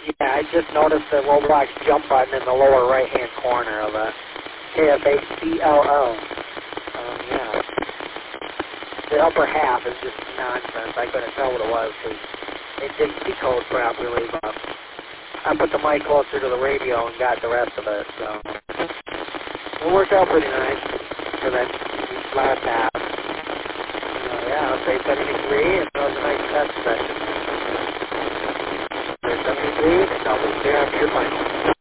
Yeah, I just noticed the Roblox jump button in the lower right-hand corner of it. KFACLO. Yeah. The upper half is just nonsense. I couldn't tell what it was because it didn't decode properly, but I put the mic closer to the radio and got the rest of it, so it worked out pretty nice for that last half. Yeah, I'll say 73, and that was a nice test session. 73, and I'll be there after your final.